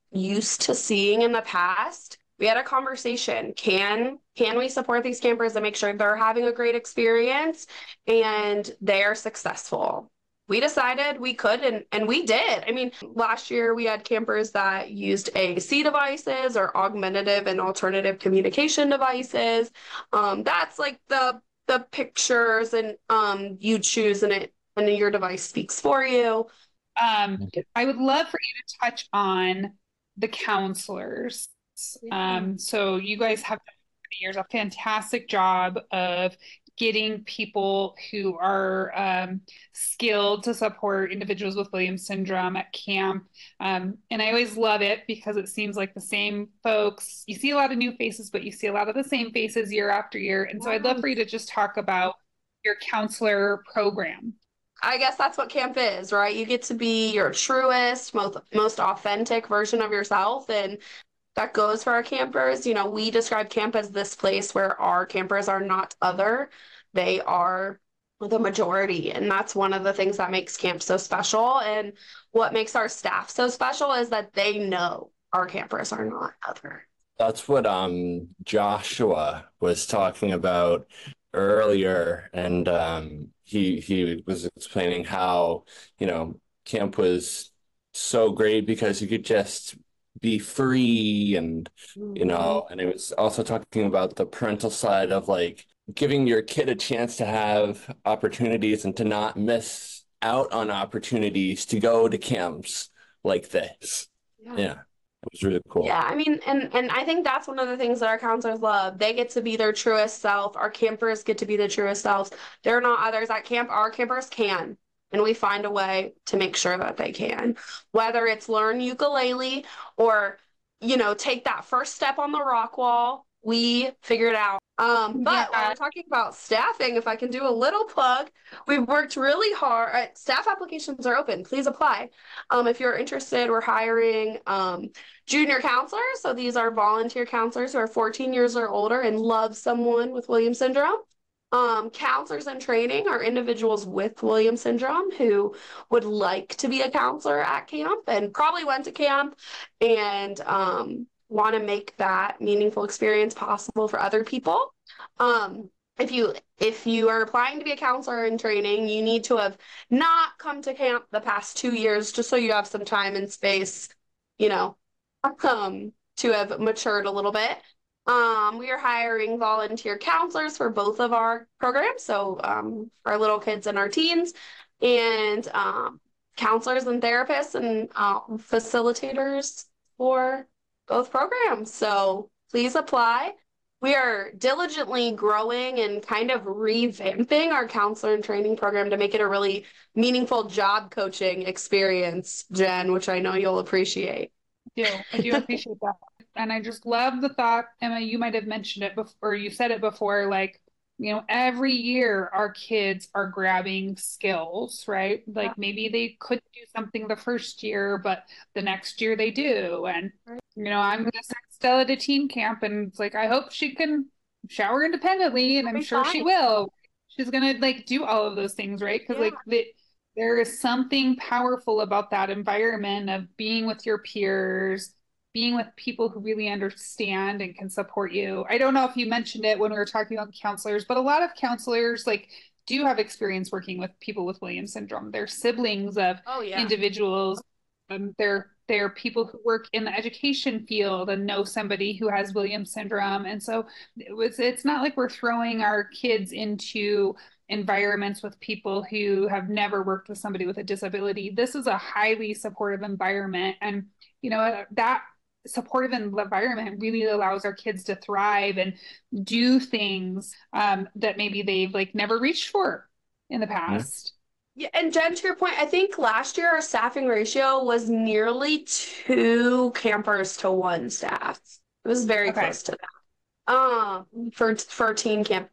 Speaker 6: used to seeing in the past, we had a conversation. Can we support these campers and make sure they're having a great experience and they're successful? We decided we could, and we did. I mean, last year we had campers that used AAC devices or augmentative and alternative communication devices. That's like the pictures, and you choose, and your device speaks for you.
Speaker 3: I would love for you to touch on the counselors. So you guys have done for years a fantastic job of getting people who are skilled to support individuals with Williams syndrome at camp. And I always love it because it seems like the same folks. You see a lot of new faces, but you see a lot of the same faces year after year. And so I'd love for you to just talk about your counselor program.
Speaker 6: I guess that's what camp is, right? You get to be your truest, most authentic version of yourself. And that goes for our campers. You know, we describe camp as this place where our campers are not other. They are the majority. And that's one of the things that makes camp so special. And what makes our staff so special is that they know our campers are not other.
Speaker 1: That's what Joshua was talking about earlier, and he was explaining how, you know, camp was so great because you could just be free, and you know, and it was also talking about the parental side of like giving your kid a chance to have opportunities and to not miss out on opportunities to go to camps like this. Yeah. It was really cool.
Speaker 6: Yeah, I mean, and I think that's one of the things that our counselors love. They get to be their truest self. Our campers get to be their truest selves. They're not others at camp. Our campers can, and we find a way to make sure that they can. Whether it's learn ukulele or, you know, take that first step on the rock wall, we figure it out. But while we're talking about staffing, if I can do a little plug, we've worked really hard. Staff applications are open. Please apply. If you're interested, we're hiring junior counselors. So these are volunteer counselors who are 14 years or older and love someone with Williams syndrome. Counselors in training are individuals with Williams syndrome who would like to be a counselor at camp and probably went to camp and want to make that meaningful experience possible for other people. If you are applying to be a counselor in training, you need to have not come to camp the past 2 years, just so you have some time and space, you know, to have matured a little bit. We are hiring volunteer counselors for both of our programs, so our little kids and our teens, and counselors and therapists and facilitators for both programs. So please apply. We are diligently growing and kind of revamping our counselor and training program to make it a really meaningful job coaching experience, Jen, which I know you'll appreciate.
Speaker 3: I do appreciate that. And I just love the thought, Emma, you might have mentioned it before, or you said it before, like, you know, every year our kids are grabbing skills, right? Like maybe they couldn't do something the first year, but the next year they do. And, you know, I'm going to send Stella to teen camp, and it's like, I hope she can shower independently, and I'm sure she will. She's going to like do all of those things, right? Because like there is something powerful about that environment of being with your peers, being with people who really understand and can support you. I don't know if you mentioned it when we were talking about counselors, but a lot of counselors like do have experience working with people with Williams syndrome. They're siblings of individuals. They're people who work in the education field and know somebody who has Williams syndrome. And so it's not like we're throwing our kids into environments with people who have never worked with somebody with a disability. This is a highly supportive environment. And, you know, that supportive environment really allows our kids to thrive and do things that maybe they've like never reached for in the past.
Speaker 6: Yeah, and Jen, to your point, I think last year our staffing ratio was nearly 2 campers to 1 staff. It was very close to that. For teen camp,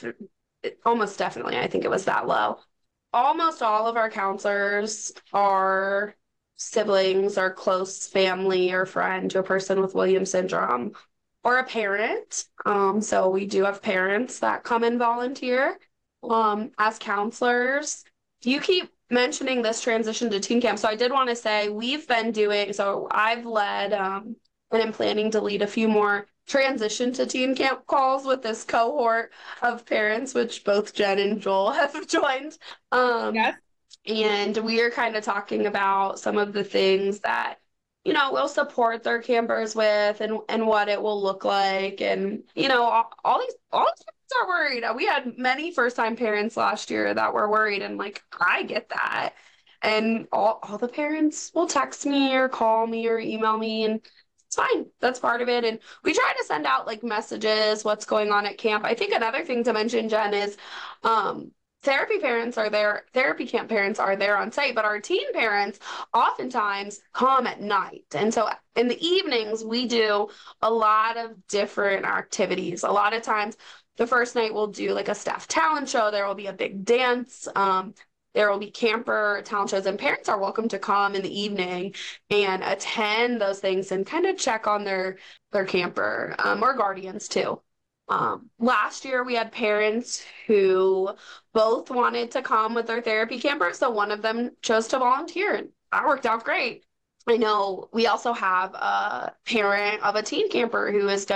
Speaker 6: almost definitely, I think it was that low. Almost all of our counselors are siblings or close family or friend to a person with Williams syndrome or a parent. So we do have parents that come and volunteer as counselors. You keep mentioning this transition to teen camp. So I did want to say we've been doing, so I've led and am planning to lead a few more transition to teen camp calls with this cohort of parents, which both Jen and Joel have joined.
Speaker 3: Yes.
Speaker 6: And we are kind of talking about some of the things that, you know, we'll support their campers with and what it will look like. And, you know, all these parents are worried. We had many first-time parents last year that were worried, and like, I get that. And all the parents will text me or call me or email me, and it's fine. That's part of it. And we try to send out like messages, what's going on at camp. I think another thing to mention, Jen, is therapy camp parents are there on site, but our teen parents oftentimes come at night. And so in the evenings, we do a lot of different activities. A lot of times, the first night we'll do like a staff talent show. There will be a big dance. There will be camper talent shows, and parents are welcome to come in the evening and attend those things and kind of check on their camper, or guardians too. Last year we had parents who both wanted to come with their therapy camper, so one of them chose to volunteer, and that worked out great. I know we also have a parent of a teen camper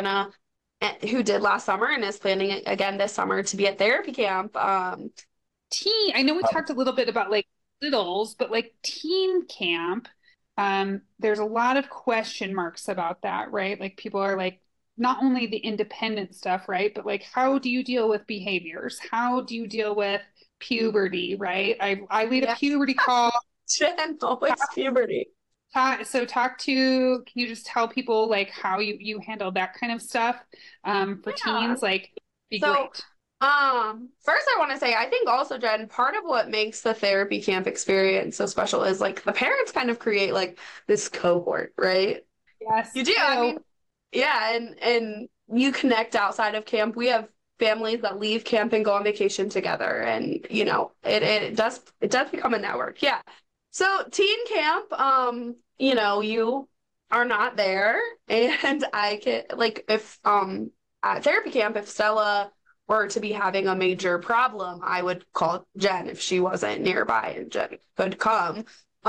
Speaker 6: who did last summer and is planning again this summer to be at therapy camp.
Speaker 3: I know we talked a little bit about like littles, but like teen camp, there's a lot of question marks about that, right? Like people are like, not only the independent stuff, right? But like, how do you deal with behaviors? How do you deal with puberty, right? I lead a puberty call.
Speaker 6: Jen, always puberty.
Speaker 3: Can you just tell people like how you handle that kind of stuff for teens? Like, be great.
Speaker 6: First I want to say, I think also, Jen, part of what makes the therapy camp experience so special is like the parents kind of create like this cohort, right?
Speaker 3: Yes.
Speaker 6: You do. I mean, yeah, and you connect outside of camp. We have families that leave camp and go on vacation together, and you know, it does become a network. Yeah. So teen camp, you know, you are not there, and I can like if at therapy camp, if Stella were to be having a major problem, I would call Jen if she wasn't nearby and Jen could come.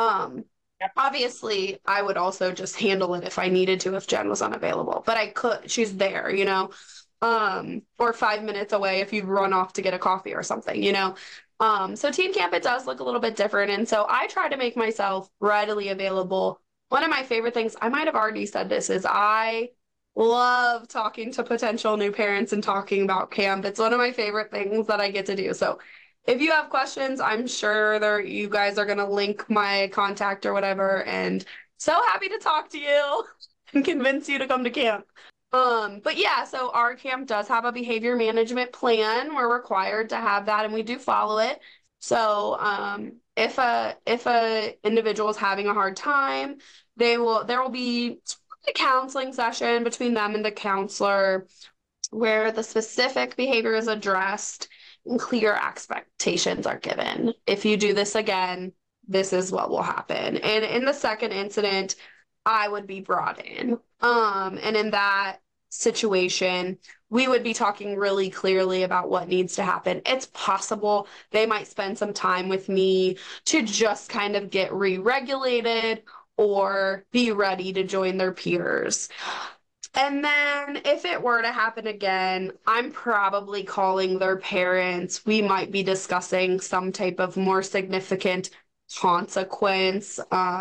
Speaker 6: Obviously, I would also just handle it if I needed to, if Jen was unavailable, but I could, she's there, you know, or 5 minutes away if you'd run off to get a coffee or something, you know. So teen camp, it does look a little bit different. And so I try to make myself readily available. One of my favorite things, I might have already said this, is I love talking to potential new parents and talking about camp. It's one of my favorite things that I get to do. So if you have questions, I'm sure you guys are going to link my contact or whatever. And so happy to talk to you and convince you to come to camp. But yeah, so our camp does have a behavior management plan. We're required to have that, and we do follow it. So if a individual is having a hard time, there will be a counseling session between them and the counselor where the specific behavior is addressed and clear expectations are given. If you do this again, this is what will happen. And in the second incident, I would be brought in. And in that situation, we would be talking really clearly about what needs to happen. It's possible they might spend some time with me to just kind of get re-regulated or be ready to join their peers. And then if it were to happen again, I'm probably calling their parents. We might be discussing some type of more significant consequence.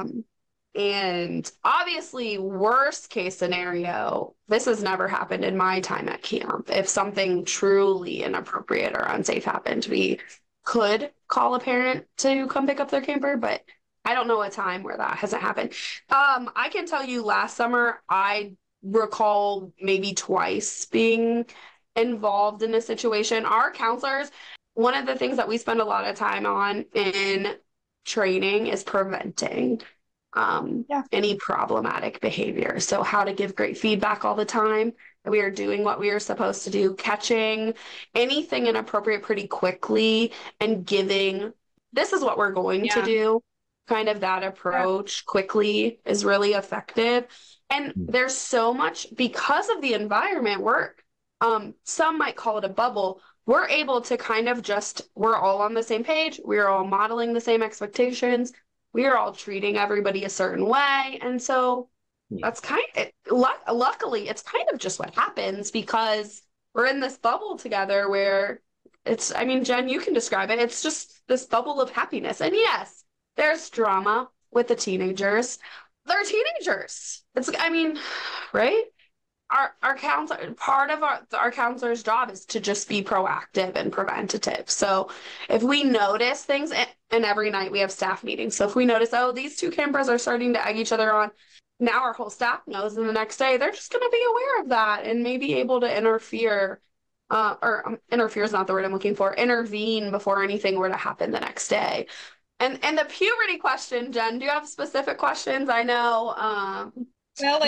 Speaker 6: And obviously, worst case scenario, this has never happened in my time at camp. If something truly inappropriate or unsafe happened, we could call a parent to come pick up their camper, but I don't know a time where that hasn't happened. I can tell you last summer, I recall maybe twice being involved in a situation. Our counselors, one of the things that we spend a lot of time on in training is preventing any problematic behavior. So how to give great feedback all the time, that we are doing what we are supposed to do, catching anything inappropriate pretty quickly and giving, this is what we're going to do. Kind of that approach quickly is really effective. And there's so much, because of the environment, some might call it a bubble. we're able to kind of we're all on the same page. We're all modeling the same expectations. We are all treating everybody a certain way. And so that's luckily, it's kind of just what happens because we're in this bubble together where I mean, Jen, you can describe it. It's just this bubble of happiness. And yes, there's drama with the teenagers. They're teenagers. I mean, right? Our counselor, part of our counselor's job is to just be proactive and preventative. So if we notice things, and every night we have staff meetings. So if we notice, oh, these two campers are starting to egg each other on, now our whole staff knows, and the next day they're just going to be aware of that and maybe able to interfere, interfere is not the word I'm looking for, intervene before anything were to happen the next day. And the puberty question, Jen, do you have specific questions? I know.
Speaker 3: Well,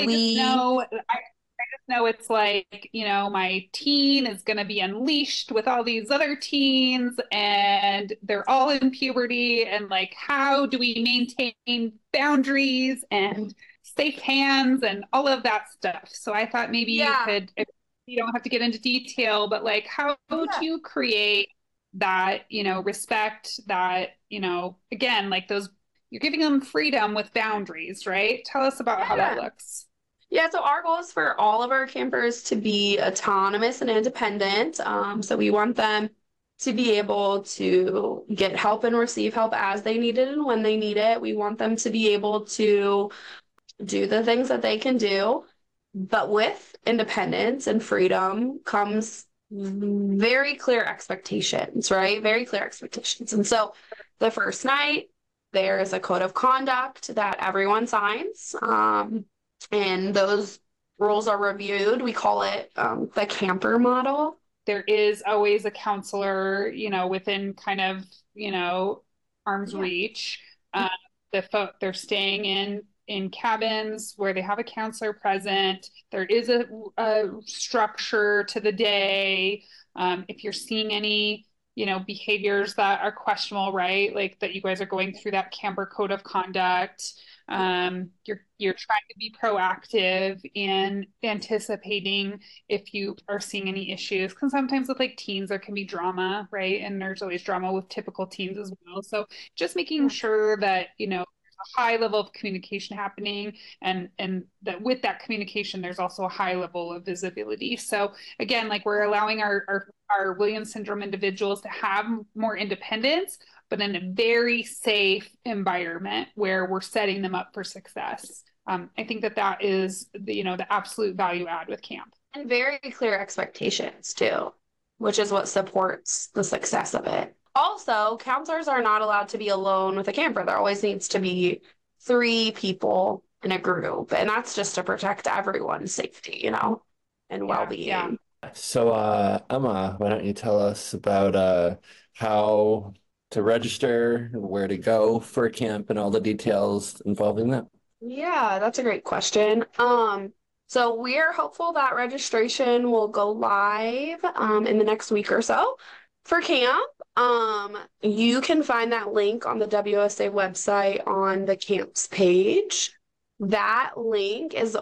Speaker 3: I just know it's like, my teen is going to be unleashed with all these other teens and they're all in puberty, and like, how do we maintain boundaries and safe hands and all of that stuff? So I thought maybe you could, if you don't have to get into detail, but like, how do you create that, respect that, again, like you're giving them freedom with boundaries, right? Tell us about how that looks.
Speaker 6: Yeah, so our goal is for all of our campers to be autonomous and independent. So we want them to be able to get help and receive help as they need it and when they need it. We want them to be able to do the things that they can do. But with independence and freedom comes very clear expectations, right? Very clear expectations. And so the first night, there's a code of conduct that everyone signs. And those rules are reviewed. We call it the camper model.
Speaker 3: There is always a counselor, within kind of, arm's reach. They're staying in cabins where they have a counselor present. There is a structure to the day. If you're seeing any, behaviors that are questionable, right? Like that you guys are going through that camper code of conduct. You're trying to be proactive in anticipating if you are seeing any issues, because sometimes with like teens there can be drama, right? And there's always drama with typical teens as well. So just making sure that there's a high level of communication happening, and that with that communication there's also a high level of visibility. So again, like we're allowing our Williams syndrome individuals to have more independence, but in a very safe environment where we're setting them up for success. I think that is the absolute value add with camp.
Speaker 6: And very clear expectations too, which is what supports the success of it. Also, counselors are not allowed to be alone with a camper. There always needs to be 3 people in a group, and that's just to protect everyone's safety, and well-being.
Speaker 1: Yeah. So, Emma, why don't you tell us about how to register, where to go for camp, and all the details involving that?
Speaker 6: Yeah, that's a great question. So we're hopeful that registration will go live in the next week or so for camp. You can find that link on the WSA website on the camps page. That link is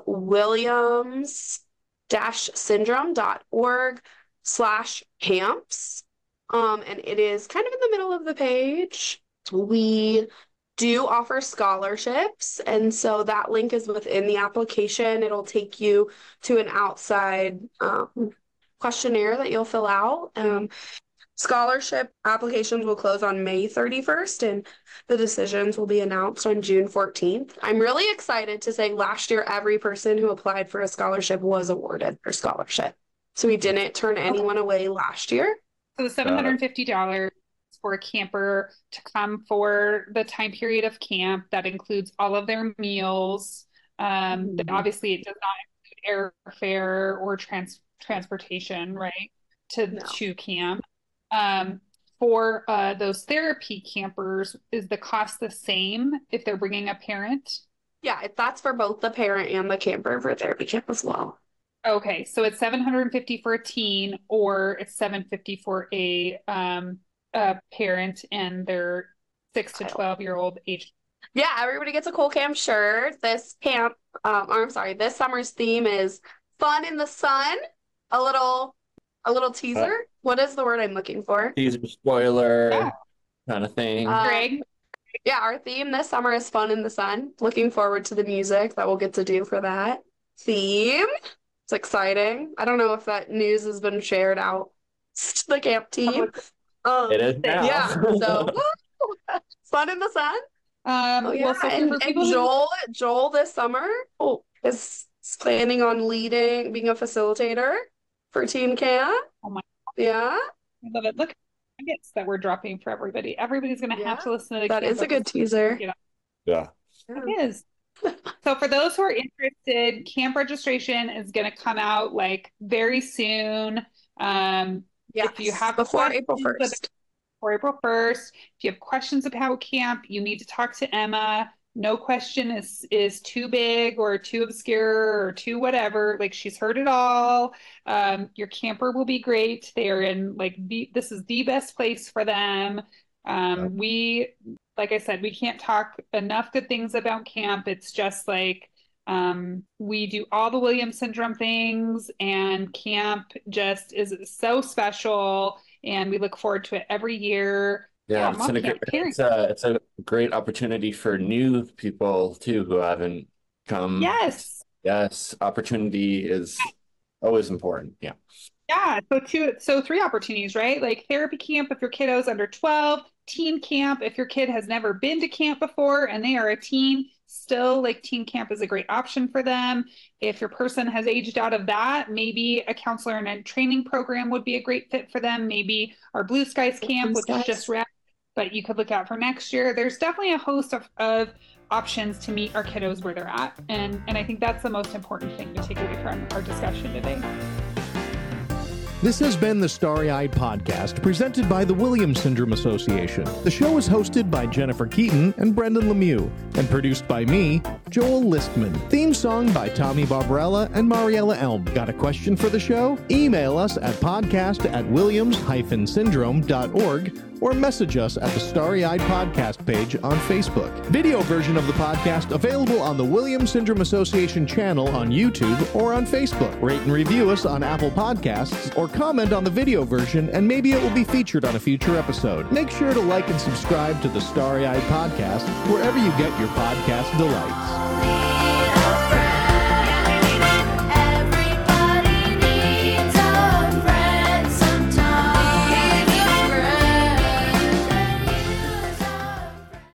Speaker 6: williams-syndrome.org/camps. And it is kind of in the middle of the page. We do offer scholarships, and so that link is within the application. It'll take you to an outside questionnaire that you'll fill out. Scholarship applications will close on May 31st, and the decisions will be announced on June 14th. I'm really excited to say last year, every person who applied for a scholarship was awarded their scholarship. So we didn't turn anyone away last year.
Speaker 3: So the $750 for a camper to come for the time period of camp, that includes all of their meals. Obviously, it does not include airfare or transportation, right, to camp. For those therapy campers, is the cost the same if they're bringing a parent?
Speaker 6: Yeah, that's for both the parent and the camper for therapy camp as well.
Speaker 3: Okay, so it's $750 for a teen, or it's $750 for a parent and their 6 to 12-year-old age.
Speaker 6: Yeah, everybody gets a cool camp shirt. This summer's theme is fun in the sun, a little A little teaser? What is the word I'm looking for?
Speaker 1: Teaser, spoiler,
Speaker 3: Yeah.
Speaker 1: kind of thing.
Speaker 3: Greg?
Speaker 6: Yeah, our theme this summer is Fun in the Sun. Looking forward to the music that we'll get to do for that theme. It's exciting. I don't know if that news has been shared out to the camp team.
Speaker 1: It is now.
Speaker 6: Yeah, so Fun in the Sun.
Speaker 3: Well, so
Speaker 6: and
Speaker 3: for people
Speaker 6: Joel this summer is planning on being a facilitator for Team Camp.
Speaker 3: Oh my.
Speaker 6: Yeah.
Speaker 3: I love it. Look at the nuggets that we're dropping for everybody. Everybody's going to have to listen to the
Speaker 6: That is a good teaser.
Speaker 1: Yeah.
Speaker 3: It is. So for those who are interested, camp registration is going to come out like very soon. If you have
Speaker 6: before April 1st.
Speaker 3: Before April 1st. If you have questions about camp, you need to talk to Emma. No question is too big or too obscure or too whatever. Like, she's heard it all. Your camper will be great. They are in this is the best place for them. Like I said, we can't talk enough good things about camp. It's just like we do all the Williams syndrome things, and camp just is so special, and we look forward to it every year.
Speaker 1: Yeah, it's a great opportunity for new people too who haven't come. Yes, opportunity is always important. Yeah.
Speaker 3: Yeah, so 3 opportunities, right? Like therapy camp if your kiddo's under 12, teen camp if your kid has never been to camp before and they are a teen, still like teen camp is a great option for them. If your person has aged out of that, maybe a counselor and a training program would be a great fit for them. Maybe our Blue Skies camp, which is just wrapped, but you could look out for next year. There's definitely a host of options to meet our kiddos where they're at. And I think that's the most important thing to take away from our discussion today.
Speaker 4: This has been the Starry-Eyed Podcast, presented by the Williams Syndrome Association. The show is hosted by Jennifer Keaton and Brendan Lemieux, and produced by me, Joel Listman. Theme song by Tommy Barbarella and Mariella Elm. Got a question for the show? Email us at podcast@williams-syndrome.org or message us at the Starry-Eyed Podcast page on Facebook. Video version of the podcast available on the Williams Syndrome Association channel on YouTube or on Facebook. Rate and review us on Apple Podcasts or comment on the video version, and maybe it will be featured on a future episode. Make sure to like and subscribe to the Starry-Eyed Podcast wherever you get your podcast delights.